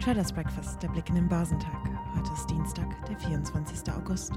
Traders Breakfast, der Blick in den Börsentag. Heute ist Dienstag, der 24. August.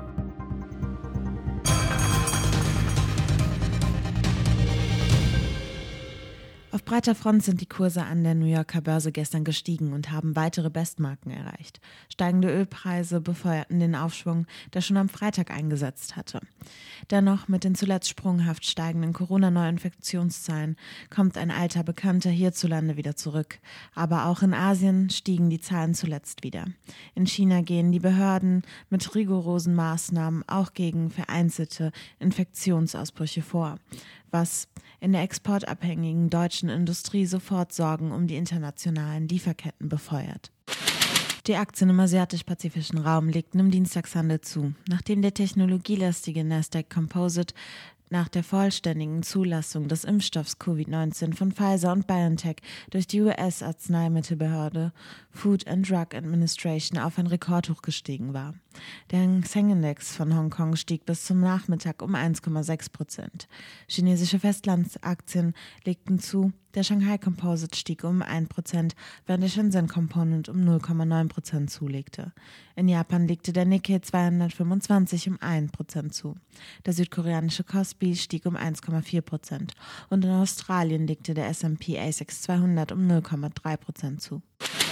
Auf breiter Front sind die Kurse an der New Yorker Börse gestern gestiegen und haben weitere Bestmarken erreicht. Steigende Ölpreise befeuerten den Aufschwung, der schon am Freitag eingesetzt hatte. Dennoch, mit den zuletzt sprunghaft steigenden Corona-Neuinfektionszahlen kommt ein alter Bekannter hierzulande wieder zurück. Aber auch in Asien stiegen die Zahlen zuletzt wieder. In China gehen die Behörden mit rigorosen Maßnahmen auch gegen vereinzelte Infektionsausbrüche vor, was in der exportabhängigen deutschen Industrie sofort Sorgen um die internationalen Lieferketten befeuert. Die Aktien im asiatisch-pazifischen Raum legten im Dienstagshandel zu, nachdem der technologielastige Nasdaq Composite nach der vollständigen Zulassung des Impfstoffs Covid-19 von Pfizer und BioNTech durch die US-Arzneimittelbehörde Food and Drug Administration auf ein Rekordhoch gestiegen war. Der Hang Seng Index von Hongkong stieg bis zum Nachmittag um 1,6%. Chinesische Festlandsaktien legten zu, der Shanghai Composite stieg um 1%, während der Shenzhen Component um 0,9% zulegte. In Japan legte der Nikkei 225 um 1% zu. Der südkoreanische Kospi stieg um 1,4% und in Australien legte der S&P ASX 200 um 0,3% zu.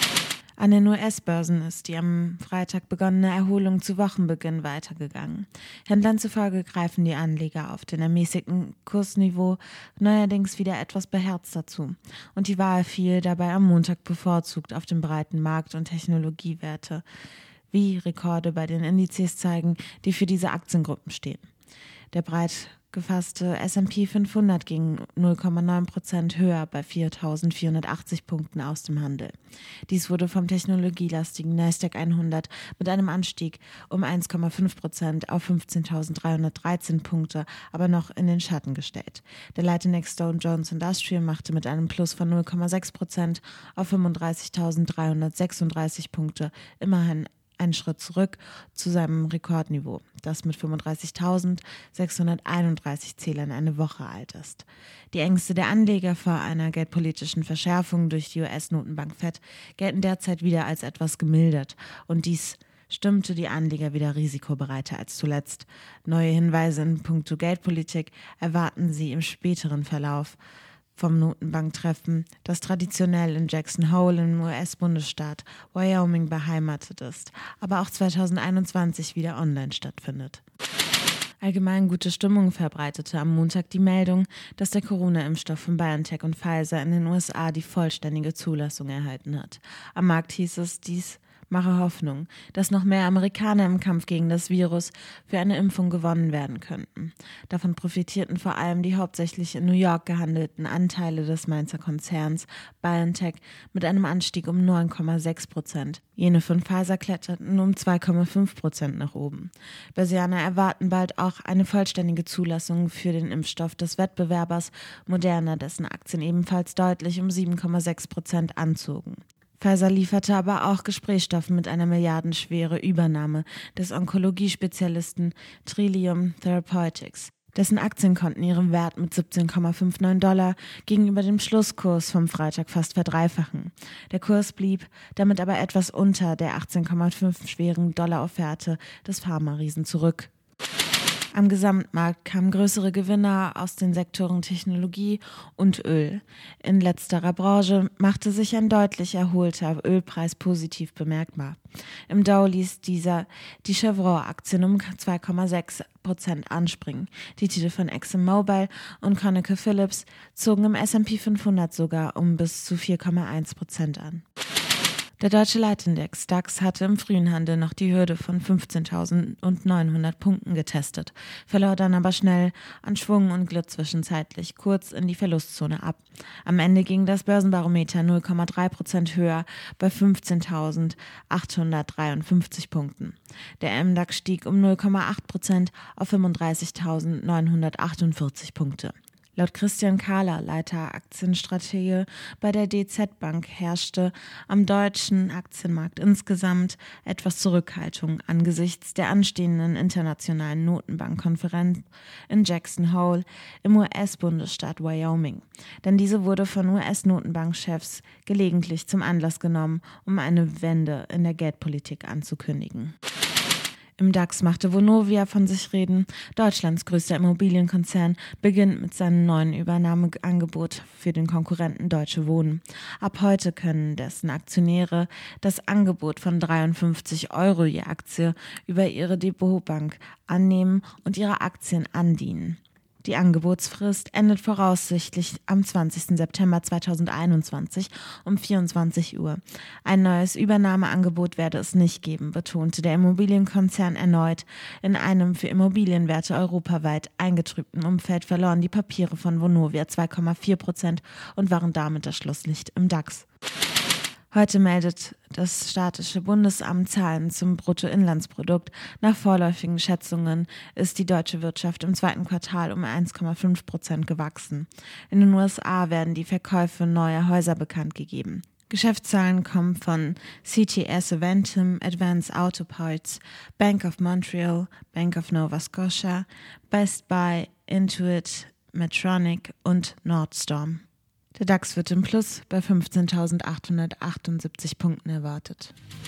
An den US-Börsen ist die am Freitag begonnene Erholung zu Wochenbeginn weitergegangen. Händlern zufolge greifen die Anleger auf den ermäßigten Kursniveau neuerdings wieder etwas beherzter zu. Und die Wahl fiel dabei am Montag bevorzugt auf den breiten Markt und Technologiewerte, wie Rekorde bei den Indizes zeigen, die für diese Aktiengruppen stehen. Der breit gefasste S&P 500 ging 0,9% höher bei 4.480 Punkten aus dem Handel. Dies wurde vom technologielastigen Nasdaq 100 mit einem Anstieg um 1,5% auf 15.313 Punkte, aber noch in den Schatten gestellt. Der Leitindex Dow Jones Industrial machte mit einem Plus von 0,6% auf 35.336 Punkte immerhin einen Schritt zurück zu seinem Rekordniveau, das mit 35.631 Zählern eine Woche alt ist. Die Ängste der Anleger vor einer geldpolitischen Verschärfung durch die US-Notenbank Fed gelten derzeit wieder als etwas gemildert und dies stimmte die Anleger wieder risikobereiter als zuletzt. Neue Hinweise in puncto Geldpolitik erwarten sie im späteren Verlauf vom Notenbanktreffen, das traditionell in Jackson Hole im US-Bundesstaat Wyoming beheimatet ist, aber auch 2021 wieder online stattfindet. Allgemein gute Stimmung verbreitete am Montag die Meldung, dass der Corona-Impfstoff von BioNTech und Pfizer in den USA die vollständige Zulassung erhalten hat. Am Markt hieß es, dies mache Hoffnung, dass noch mehr Amerikaner im Kampf gegen das Virus für eine Impfung gewonnen werden könnten. Davon profitierten vor allem die hauptsächlich in New York gehandelten Anteile des Mainzer Konzerns BioNTech mit einem Anstieg um 9,6%. Jene von Pfizer kletterten um 2,5% nach oben. Börsianer erwarten bald auch eine vollständige Zulassung für den Impfstoff des Wettbewerbers Moderna, dessen Aktien ebenfalls deutlich um 7,6% anzogen. Pfizer lieferte aber auch Gesprächsstoff mit einer milliardenschwere Übernahme des Onkologiespezialisten Trillium Therapeutics. Dessen Aktien konnten ihren Wert mit $17,59 gegenüber dem Schlusskurs vom Freitag fast verdreifachen. Der Kurs blieb damit aber etwas unter der 18,5 schweren Dollar-Offerte des Pharma-Riesen zurück. Am Gesamtmarkt kamen größere Gewinner aus den Sektoren Technologie und Öl. In letzterer Branche machte sich ein deutlich erholter Ölpreis positiv bemerkbar. Im Dow ließ dieser die Chevron-Aktien um 2,6% anspringen. Die Titel von ExxonMobil und ConocoPhillips zogen im S&P 500 sogar um bis zu 4,1% an. Der deutsche Leitindex DAX hatte im frühen Handel noch die Hürde von 15.900 Punkten getestet, verlor dann aber schnell an Schwung und glitt zwischenzeitlich kurz in die Verlustzone ab. Am Ende ging das Börsenbarometer 0,3% höher bei 15.853 Punkten. Der MDAX stieg um 0,8% auf 35.948 Punkte. Laut Christian Kahler, Leiter Aktienstrategie bei der DZ Bank, herrschte am deutschen Aktienmarkt insgesamt etwas Zurückhaltung angesichts der anstehenden internationalen Notenbankkonferenz in Jackson Hole im US-Bundesstaat Wyoming. Denn diese wurde von US-Notenbankchefs gelegentlich zum Anlass genommen, um eine Wende in der Geldpolitik anzukündigen. Im DAX machte Vonovia von sich reden. Deutschlands größter Immobilienkonzern beginnt mit seinem neuen Übernahmeangebot für den Konkurrenten Deutsche Wohnen. Ab heute können dessen Aktionäre das Angebot von 53 € je Aktie über ihre Depotbank annehmen und ihre Aktien andienen. Die Angebotsfrist endet voraussichtlich am 20. September 2021 um 24 Uhr. Ein neues Übernahmeangebot werde es nicht geben, betonte der Immobilienkonzern erneut. In einem für Immobilienwerte europaweit eingetrübten Umfeld verloren die Papiere von Vonovia 2,4% und waren damit das Schlusslicht im DAX. Heute meldet das Statistische Bundesamt Zahlen zum Bruttoinlandsprodukt. Nach vorläufigen Schätzungen ist die deutsche Wirtschaft im zweiten Quartal um 1,5% gewachsen. In den USA werden die Verkäufe neuer Häuser bekannt gegeben. Geschäftszahlen kommen von CTS Eventim, Advance Auto Parts, Bank of Montreal, Bank of Nova Scotia, Best Buy, Intuit, Medtronic und Nordstorm. Der DAX wird im Plus bei 15.878 Punkten erwartet.